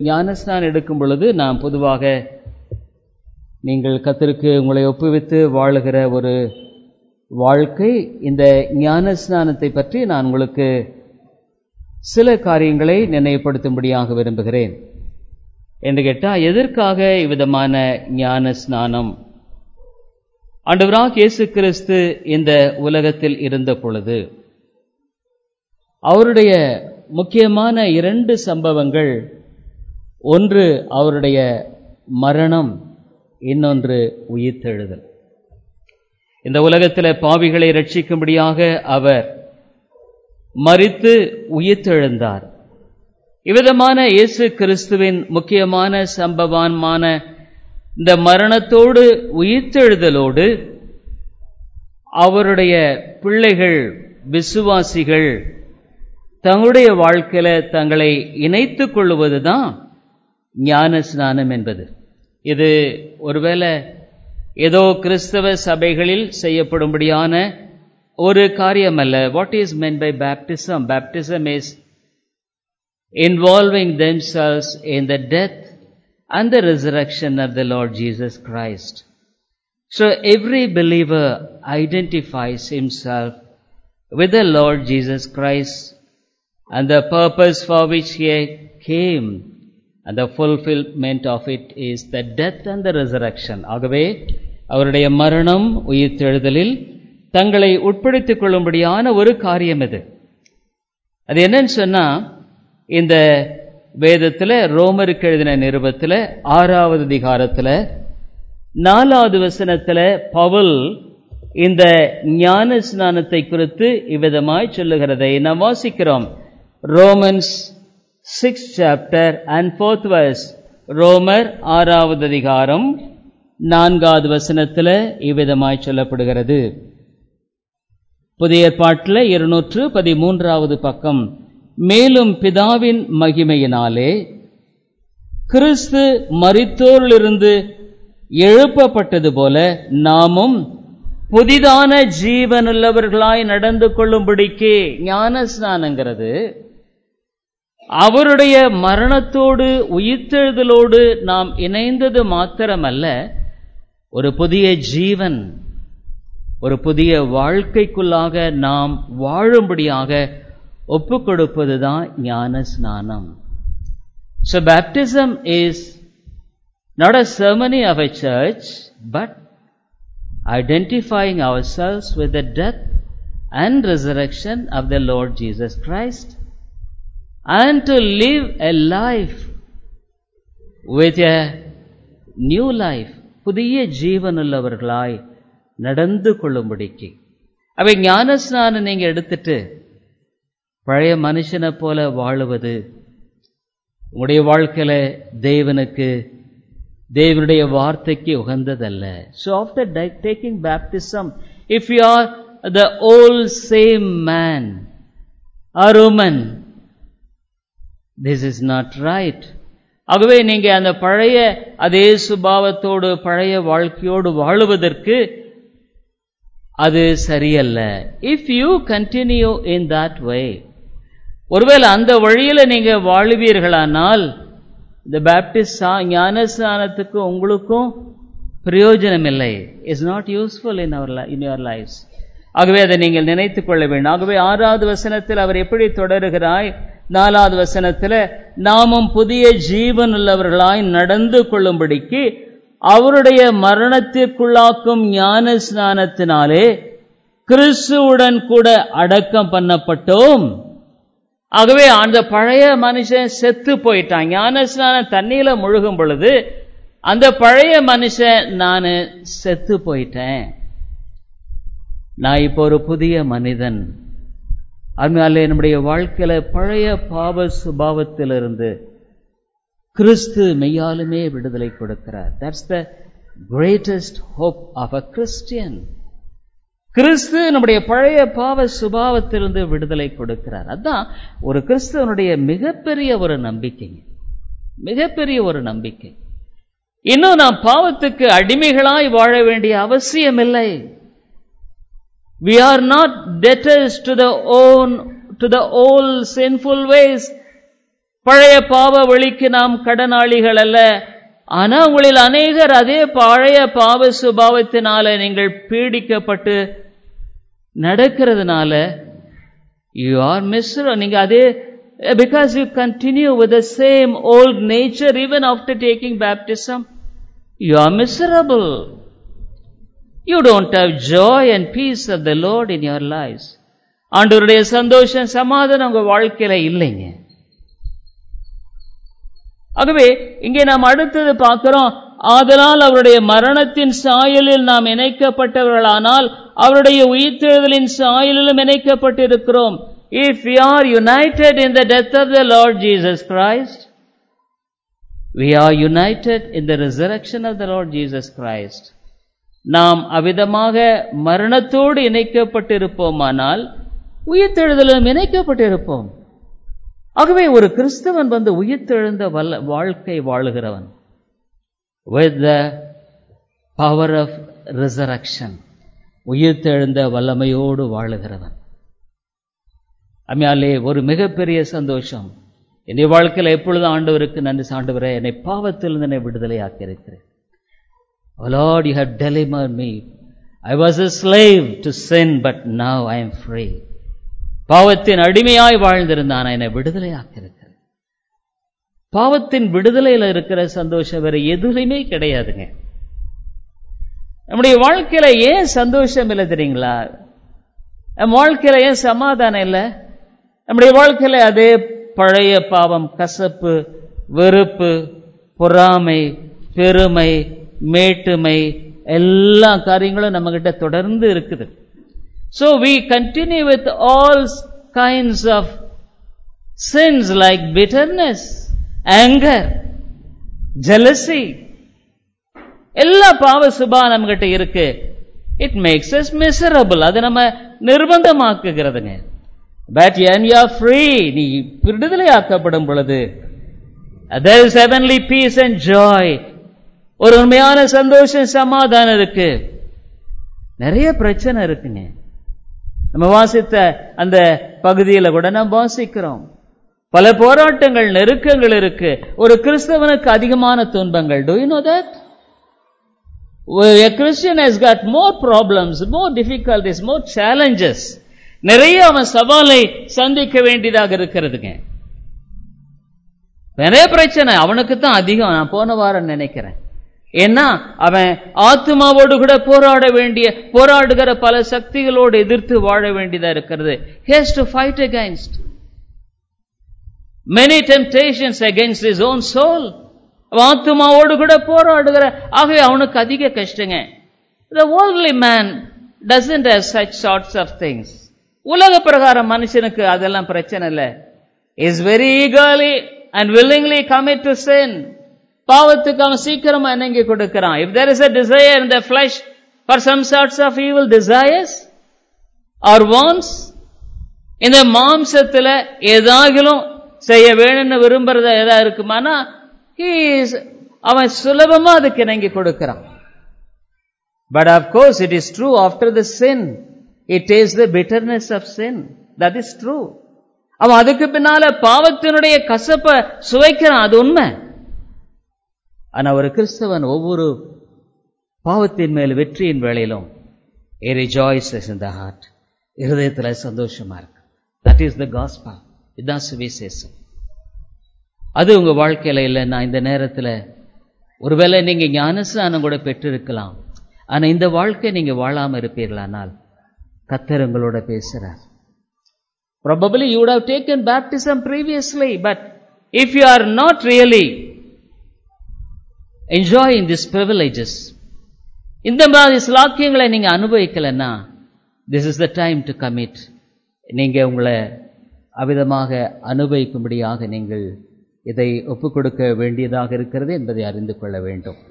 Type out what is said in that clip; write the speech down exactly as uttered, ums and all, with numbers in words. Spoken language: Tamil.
ஞானஸ்நானம் எடுக்கும் பொழுது நாம் பொதுவாக நீங்கள் கர்த்தருக்கு உங்களை ஒப்புவித்து வாழுகிற ஒரு வாழ்க்கை, இந்த ஞானஸ்நானத்தை பற்றி நான் உங்களுக்கு சில காரியங்களை நினைவுபடுத்தும்படியாக விரும்புகிறேன். என்று கேட்டால், எதற்காக இவ்விதமான ஞானஸ்நானம்? ஆண்டவராகிய இயேசு கிறிஸ்து இந்த உலகத்தில் இருந்த பொழுது அவருடைய முக்கியமான இரண்டு சம்பவங்கள், ஒன்று அவருடைய மரணம், இன்னொன்று உயிர்த்தெழுதல். இந்த உலகத்தில் பாவிகளை ரட்சிக்கும்படியாக அவர் மரித்து உயிர்த்தெழுந்தார். இவ்விதமான இயேசு கிறிஸ்துவின் முக்கியமான சம்பவமான இந்த மரணத்தோடு உயிர்த்தெழுதலோடு அவருடைய பிள்ளைகள், விசுவாசிகள் தங்களுடைய வாழ்க்கையில தங்களை இணைத்துக் கொள்வதுதான் ஞான ஸ்நானம் என்பது. இது ஒருவேளை ஏதோ கிறிஸ்தவ சபைகளில் செய்யப்படும்படியான ஒரு காரியம் அல்ல. What is meant by baptism? Baptism is involving themselves in the death and the resurrection of the Lord Jesus Christ. So every believer identifies himself with the Lord Jesus Christ and the purpose for which he came, and the fulfillment of it is the death and the resurrection. ஆகவே அவருடைய மரணம் உயிர்த்தெழுதலில் தங்களை உட்படுத்திக் கொள்ளும்படியான ஒரு காரியம் இது. அது என்னன்னு சொன்னா, இந்த வேதத்தில் ரோமருக்கு எழுதின நிருபத்தில் ஆறாவது அதிகாரத்தில் நாலாவது வசனத்தில் பவுல் இந்த ஞான ஸ்நானத்தை குறித்து இவ்விதமாய் சொல்லுகிறதை நாம் வாசிக்கிறோம். Romans sixth chapter and fourth verse. ரோமர் ஆறாவது அதிகாரம் நான்காவது வசனத்தில் இவ்விதமாய் சொல்லப்படுகிறது. புதிய ஏற்பாட்டில் இருநூற்று பதிமூன்றாவது பக்கம். மேலும் பிதாவின் மகிமையினாலே கிறிஸ்து மரித்தோரிலிருந்து எழுப்பப்பட்டது போல நாமும் புதிதான ஜீவனுள்ளவர்களாய் நடந்து கொள்ளும்படிக்கு ஞான ஸ்நானங்கிறது அவருடைய மரணத்தோடு உயிர்த்தெழுதலோடு நாம் இணைந்தது மாத்திரமல்ல, ஒரு புதிய ஜீவன், ஒரு புதிய வாழ்க்கைக்குள்ளாக நாம் வாழும்படியாக ஒப்புக் கொடுப்பதுதான் ஞான ஸ்நானம். So baptism is not a ceremony of a church, but identifying ourselves with the death and resurrection of the Lord Jesus Christ, and to live a life with a new life, புதிய ஜீவனுள்ளவர்களாய் நடந்து கொள்ளும்படிக்கு. அவை ஞானஸ்நானம் நீங்க எடுத்துட்டு பழைய மனுஷனை போல வாழுவது உங்களுடைய வாழ்க்கையில தேவனுக்கு, தேவனுடைய வார்த்தைக்கு உகந்ததல்ல. So after taking baptism, if you are the old same man or woman, this is not right. ஆகவே நீங்க அந்த பழைய அதே சுபாவத்தோடு பழைய வாழ்க்கையோடு வாழுவதற்கு அது சரியல்ல. If you continue in that way, ஒருவேளை அந்த வழியில நீங்க வாழுவீர்களானால் இந்த பேப்டிஸ்ட் ஞானஸ்நானத்துக்கு உங்களுக்கும் பிரயோஜனம் இல்லை. Is not useful in our in your lifes. ஆகவே அதை நீங்கள் நினைத்துக் கொள்ள வேண்டும். ஆகவே ஆறாவது வசனத்தில் அவர் எப்படி தொடருகிறாய்? நாலாவது வசனத்தில் நாமும் புதிய ஜீவன் உள்ளவர்களாய் நடந்து கொள்ளும்படிக்கு அவருடைய மரணத்திற்குள்ளாக்கும் ஞான ஸ்நானத்தினாலே கிறிஸ்துவுடன் கூட அடக்கம் பண்ணப்பட்டோம். ஆகவே அந்த பழைய மனுஷன் செத்து போயிட்டான். ஞான ஸ்நானம் தண்ணியில முழுகும் பொழுது அந்த பழைய மனுஷன் நான் செத்து போயிட்டேன், நான் இப்போ ஒரு புதிய மனிதன். அதனால நம்முடைய வாழ்க்கையில பழைய பாவ சுபாவத்திலிருந்து கிறிஸ்து மெய்யாலுமே விடுதலை கொடுக்கிறார். That's the greatest hope of a Christian. கிறிஸ்து நம்முடைய பழைய பாவ சுபாவத்திலிருந்து விடுதலை கொடுக்கிறார். அதான் ஒரு கிறிஸ்துவனுடைய மிகப்பெரிய ஒரு நம்பிக்கை, மிகப்பெரிய ஒரு நம்பிக்கை. இன்னும் நாம் பாவத்துக்கு அடிமைகளாய் வாழ வேண்டிய அவசியம் இல்லை. We are not debtors to the own to the old sinful ways. பழைய பாவ வழிக்கு நாம் கடனாளிகள் அல்ல. ஆனா உங்களில் அநேகர் அதே பழைய பாவ சுபாவத்தினால நீங்கள் பீடிக்கப்பட்டு நடக்கிறதுனால you are miserable. நீங்க அதே because you continue with the same old nature even after taking baptism, you are miserable. You don't have joy and peace of the Lord in your lives. ஆண்டவருடைய சந்தோஷம் சமாதானம் உங்க வாழ்க்கையில இல்லைங்க. ஆகவே இங்கே நாம் அடுத்தது பார்க்கிறோம், ஆதலால் அவருடைய மரணத்தின் சாயலில் நாம் இணைக்கப்பட்டவர்களானால் அவருடைய உயிர்த்தெழுதலின் சாயலிலும் இணைக்கப்பட்டிருக்கிறோம். If we are united in the death of the Lord Jesus Christ, we are united in the resurrection of the Lord Jesus Christ. நாம் அவ்விதமாக மரணத்தோடு இணைக்கப்பட்டிருப்போமானால் உயிர்த்தெழுதலும் இணைக்கப்பட்டிருப்போம். ஆகவே ஒரு கிறிஸ்தவன் வந்து உயிர்த்தெழுந்த வாழ்க்கை வாழுகிறவன், with the power of resurrection, உயிர்த்தெழுந்த வல்லமையோடு வாழுகிறவன். அம்மையாலே ஒரு மிகப்பெரிய சந்தோஷம். என்னுடைய வாழ்க்கையில் எப்பொழுது ஆண்டவருக்கு நன்றி. ஆண்டவரே, என்னை பாவத்திலிருந்து என்னை விடுதலை ஆக்கியிருக்கிறேன். Oh Lord, you have delivered me. I was a slave to sin, but now I am free. பாவத்தின் அடிமையாய் வாழ்ந்திருந்தான், என்னை விடுதலை ஆக்கியிருக்கிறேன். பாவத்தின் விடுதலையில் இருக்கிற சந்தோஷம் வேற எதுலையுமே கிடையாதுங்க. நம்முடைய வாழ்க்கையில ஏன் சந்தோஷம் இல்லை தெரியுங்களா? நம் வாழ்க்கையில ஏன் சமாதானம் இல்லை? நம்முடைய வாழ்க்கையில அதே பழைய பாவம், கசப்பு, வெறுப்பு, பொறாமை, பெருமை, மேட்டுமை, எல்லா காரியங்களும் நம்ம கிட்ட தொடர்ந்து இருக்குது. So we continue with all kinds of sins like bitterness, anger, jealousy. எல்லா பாவ சுபா நம்ம கிட்ட இருக்கு. It makes us miserable. அது நம்ம நிர்பந்தமாக்குகிறதுங்க. But when you are free, நீ விடுதலை ஆக்கப்படும் பொழுது there is heavenly peace and joy. ஒரு உண்மையான சந்தோஷம், சமாதானம் இருக்கு. நிறைய பிரச்சனை இருக்குங்க. நம்ம வாசித்த அந்த பகுதியில கூட நாம் வாசிக்கிறோம், பல போராட்டங்கள், நெருக்கங்கள் இருக்கு. ஒரு கிறிஸ்தவனுக்கு அதிகமான துன்பங்கள். Do you know that? A Christian has got more problems, more difficulties, more challenges. நிறைய அவன் சவாலை சந்திக்க வேண்டியதாக இருக்கிறதுங்க. நிறைய பிரச்சனை அவனுக்கு தான் அதிகம். நான் போன வாரம் நினைக்கிறேன், ஏன்னா அவன் ஆத்மாவோடு கூட போராட வேண்டிய, போராடுகிற பல சக்திகளோடு எதிர்த்து வாழ வேண்டியதா இருக்கிறது. He has to fight against many temptations against his own soul. ஆத்மாவோடு கூட போராடுகிற, ஆகவே அவனுக்கு அதிக கஷ்டங்க. The worldly man doesn't have such sorts of things. உலக பிரகாரம் மனுஷனுக்கு அதெல்லாம் பிரச்சனை இல்லை. Is very eagerly and willingly commit to sin. பாவத்துக்கு அவன் சீக்கிரமா இணங்கி கொடுக்கிறான். If there is a desire in the flesh for some sorts of evil desires or wants, இந்த மாம்சத்துல ஏதாகிலும் செய்ய வேணும்னு விரும்புறத ஏதா இருக்குமானா அவன் சுலபமா அதுக்கு இணங்கி கொடுக்கிறான். But of course it is true, after the sin it tastes the bitterness of sin. That is true. அவன் அதுக்கு பின்னால பாவத்தினுடைய கசப்பை சுவைக்கிறான், அது உண்மை. ஆனா ஒரு கிறிஸ்தவன் ஒவ்வொரு பாவத்தின் மேல் வெற்றியின் வேளையிலும் he rejoices in the heart. இருதயத்துல சந்தோஷமா இருக்கு. That is the gospel. இதுதான் சுவிசேஷம். அது உங்க வாழ்க்கையில இல்லைன்னா இந்த நேரத்துல ஒருவேளை நீங்க ஞானஸ்நானம் கூட பெற்றிருக்கலாம், ஆனா இந்த வாழ்க்கை நீங்க வாழாம இருப்பீர்களானால் கர்த்தர் உங்களோட பேசுறார். Probably you would have taken baptism previously, but if you are not really enjoying these privileges, இந்த மாதிரி ஸ்லாக்கியங்களை நீங்க அனுபவிக்கலன்னா, this is the time to commit. நீங்க உங்களை அவிதமாக அனுபவிக்கும்படியாக நீங்கள் இதை ஒப்புக் கொடுக்க வேண்டியதாக இருக்கிறது என்பதை அறிந்து கொள்ள வேண்டும்.